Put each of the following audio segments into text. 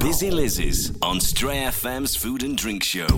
Busy Liz's on Stray FM's Food and Drink Show.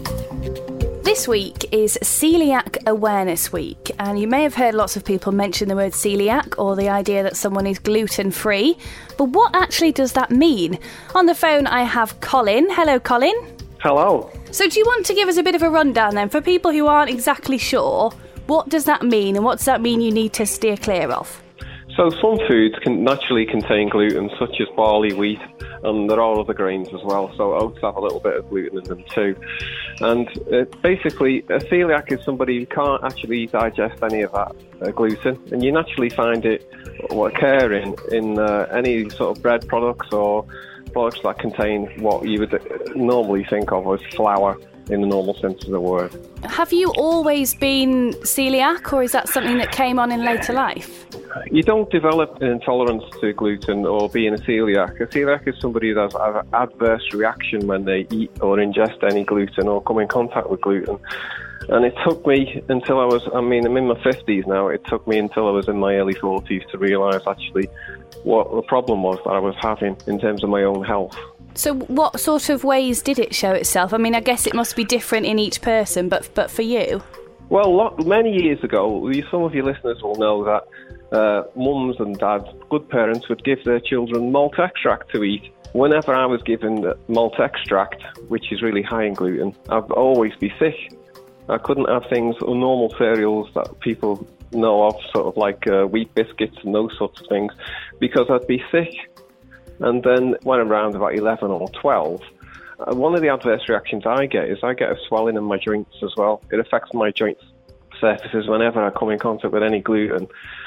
This week is Celiac Awareness Week, and you may have heard lots of people mention the word celiac or the idea that someone is gluten-free. But what actually does that mean? On the phone I have Colin. Hello, Colin. Hello. So do you want to give us a bit of a rundown then, for people who aren't exactly sure, what does that mean and what does that mean you need to steer clear of? So some foods can naturally contain gluten, such as barley, wheat, and there are other grains as well. So oats have a little bit of gluten in them too. And basically, a celiac is somebody who can't actually digest any of that gluten, and you naturally find it occurring in any sort of bread products or products that contain what you would normally think of as flour in the normal sense of the word. Have you always been celiac, or is that something that came on in later life? You don't develop an intolerance to gluten or being a celiac. A celiac is somebody that has an adverse reaction when they eat or ingest any gluten or come in contact with gluten. And it took me until I'm in my 50s now, it took me until I was in my early 40s to realise actually what the problem was that I was having in terms of my own health. So what sort of ways did it show itself? I mean, I guess it must be different in each person, but for you? Well, many years ago, some of your listeners will know that mums and dads, good parents, would give their children malt extract to eat. Whenever I was given malt extract, which is really high in gluten, I'd always be sick. I couldn't have things or normal cereals that people know of, sort of like wheat biscuits and those sorts of things, because I'd be sick. And then when I'm around about 11 or 12, one of the adverse reactions I get is I get a swelling in my joints as well. It affects my joint surfaces whenever I come in contact with any gluten.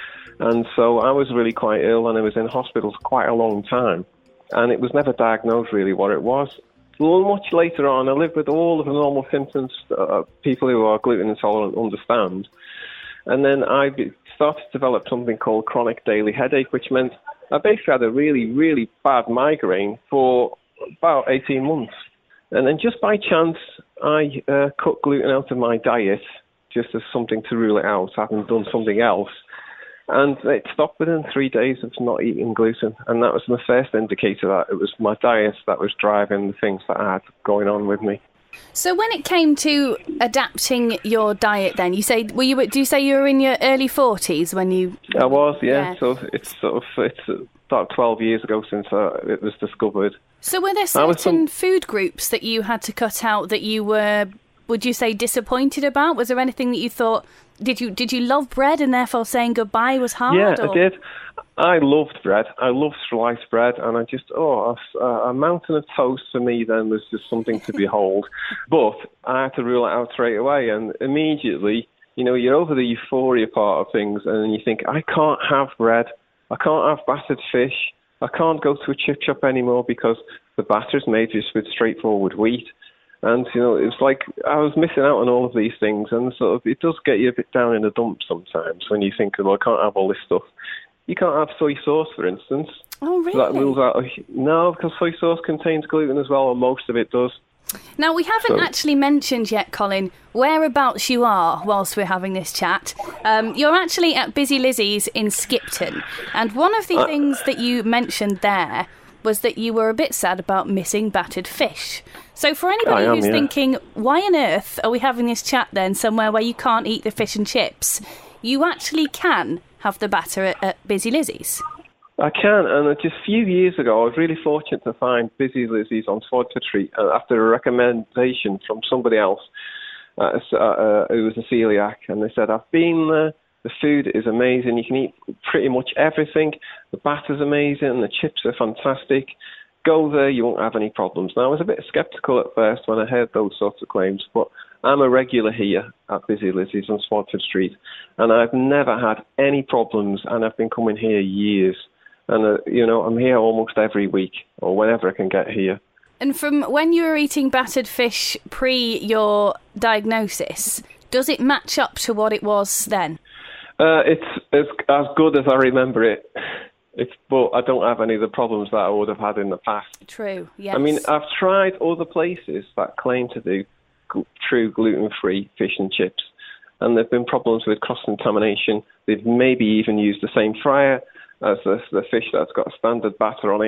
And so I was really quite ill, and I was in hospital for quite a long time. And it was never diagnosed really what it was. Well, much later on, I lived with all of the normal symptoms people who are gluten intolerant understand. And then I started to develop something called chronic daily headache, which meant I basically had a really, really bad migraine for about 18 months. And then just by chance, I cut gluten out of my diet, just as something to rule it out, having done something else. And it stopped within 3 days of not eating gluten. And that was the first indicator that it was my diet that was driving the things that I had going on with me. So when it came to adapting your diet then, do you say you were in your early 40s when you... I was, yeah. So it's about 12 years ago since it was discovered. So were there certain food groups that you had to cut out that you were, would you say, disappointed about? Was there anything that you thought, did you love bread and therefore saying goodbye was hard? Yeah, I did. I loved bread. I loved sliced bread, and I just, a mountain of toast for me then was just something to behold. But I had to rule it out straight away, and immediately, you're over the euphoria part of things, and you think, I can't have bread, I can't have battered fish, I can't go to a chip shop anymore because the batter is made just with straightforward wheat. And, it was like I was missing out on all of these things, and sort of it does get you a bit down in the dumps sometimes when you think, I can't have all this stuff. You can't have soy sauce, for instance. Oh, really? So that rules out... No, because soy sauce contains gluten as well, or most of it does. Now, we haven't actually mentioned yet, Colin, whereabouts you are whilst we're having this chat. You're actually at Busy Liz's in Skipton, and one of the things that you mentioned there was that you were a bit sad about missing battered fish. So for anybody who's thinking, why on earth are we having this chat then somewhere where you can't eat the fish and chips? You actually can have the batter at Busy Liz's. I can, and just a few years ago, I was really fortunate to find Busy Liz's on Swadford Street after a recommendation from somebody else who was a celiac, and they said, I've been there, the food is amazing, you can eat pretty much everything, the batter's amazing, the chips are fantastic, go there, you won't have any problems. Now, I was a bit sceptical at first when I heard those sorts of claims, but I'm a regular here at Busy Liz's on Swadford Street, and I've never had any problems, and I've been coming here years. And, I'm here almost every week, or whenever I can get here. And from when you were eating battered fish pre your diagnosis, does it match up to what it was then? It's as good as I remember it. But I don't have any of the problems that I would have had in the past. True, yes. I mean, I've tried other places that claim to do true gluten-free fish and chips, and there have been problems with cross-contamination. They've maybe even used the same fryer as the fish that's got a standard batter on it.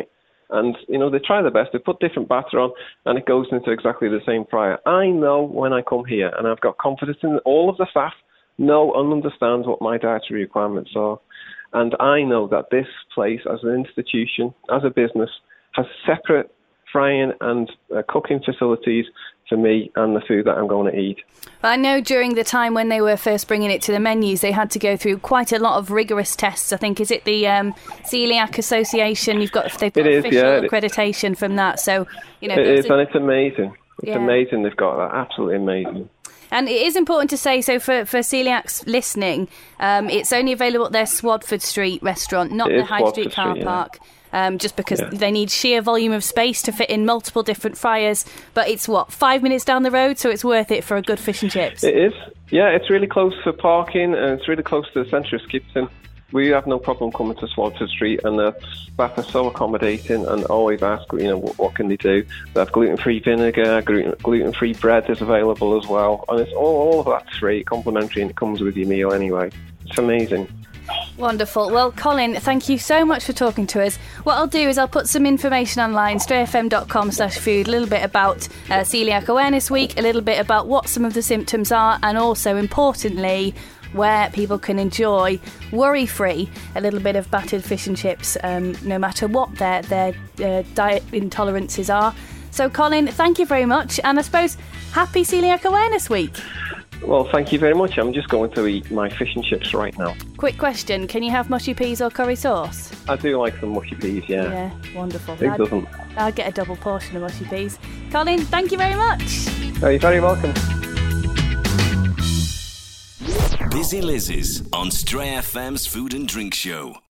And, they try their best. They put different batter on, and it goes into exactly the same fryer. I know when I come here, and I've got confidence in all of the staff, know and understand what my dietary requirements are. And I know that this place, as an institution, as a business, has separate frying and cooking facilities for me and the food that I'm going to eat. I know during the time when they were first bringing it to the menus, they had to go through quite a lot of rigorous tests. I think, is it the Celiac Association? They've got official accreditation from that. So, it is, and it's amazing. It's amazing they've got that. Absolutely amazing. And it is important to say, so for celiacs listening, it's only available at their Swadford Street restaurant, not the High Street car park. Just because they need sheer volume of space to fit in multiple different fryers. But it's 5 minutes down the road, so it's worth it for a good fish and chips. It is. Yeah, it's really close for parking, and it's really close to the centre of Skipton. We have no problem coming to Swadford Street, and the staff are so accommodating and always ask, what can they do? They have gluten-free vinegar, gluten-free bread is available as well, and it's all of that's free, complimentary, and it comes with your meal anyway. It's amazing. Wonderful. Well, Colin, thank you so much for talking to us. What I'll do is I'll put some information online, strayfm.com/food, a little bit about Celiac Awareness Week, a little bit about what some of the symptoms are, and also, importantly, where people can enjoy, worry-free, a little bit of battered fish and chips, no matter what their diet intolerances are. So, Colin, thank you very much, and I suppose, happy Celiac Awareness Week. Well, thank you very much. I'm just going to eat my fish and chips right now. Quick question, can you have mushy peas or curry sauce? I do like some mushy peas, yeah. Yeah, wonderful. Who doesn't? I'll get a double portion of mushy peas. Colin, thank you very much. Oh, you're very welcome. Busy Lizzie's on Stray FM's Food and Drink Show.